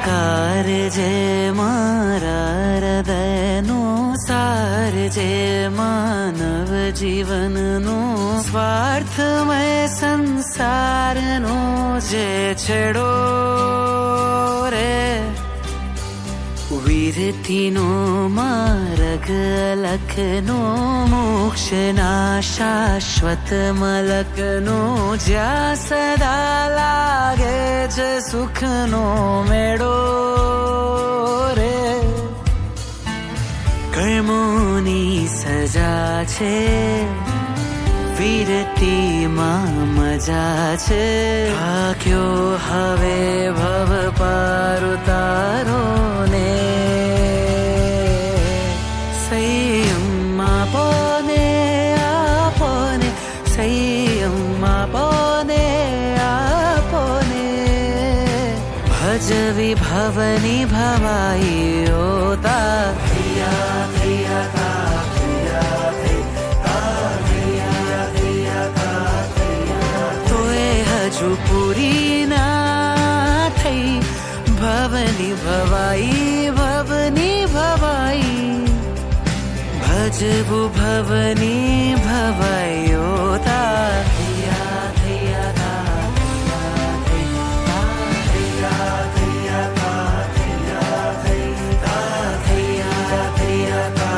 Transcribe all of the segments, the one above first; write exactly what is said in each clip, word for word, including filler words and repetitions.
कारजे मारा हृदयनो सारजे मानव जीवननो स्वार्थमय संसारनो जे छेड़ो रे वीरतीनो मार्ग अलखनो मोक्षना शाश्वत मलकनो ज्या सदा लागे छे सुखनो मेड़ो रे कर्मोनी सजा छे वीरती मां मजा छे थाक्यो हवे भव पार उतारो ने संयम आपने आपने संयम आपने आपने भज विभवनी भवाई होता थैया थैया था जो पूरी ना थई भवनी भवाई भवनी भवाई भजबु भवनी भवाई होता थैया थैया था थैया थैया था थैया थैया थैया थैया था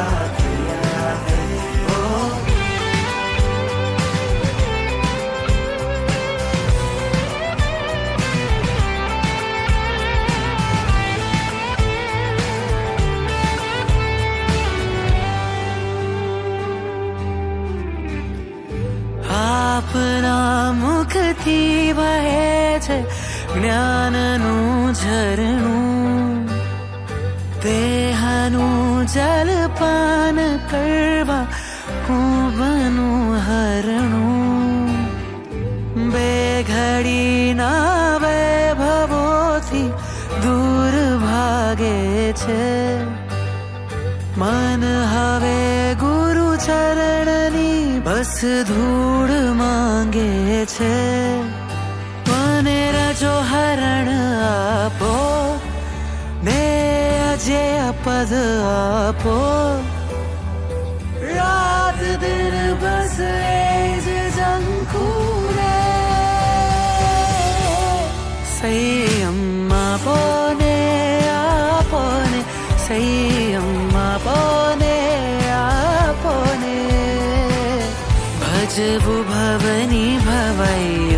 अपना मुखथी वहे छे ज्ञाननु झरणु देहनु जलपान करवा हूँ बनू हरणु बेघड़ी ना वैभवोथी दूर भागे छे मन हवे गुरु चरणनी बस धूड़ मांगे छे मने रजो हरण आपो ने अजय पद आपो रात दिन बस एज जंकुरे संयम आपने आपने संयम आपने आपने भजबु भवनी भवाई